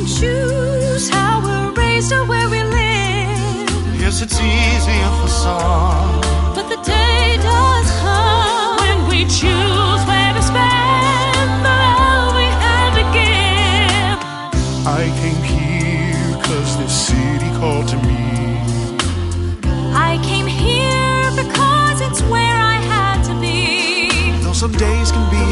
choose how we're raised or where we live. Yes, it's easier for some, but the day does come when we choose where to spend the love we have to give. I came here 'cause this city called to me. I came here because it's where I had to be. Though some days can be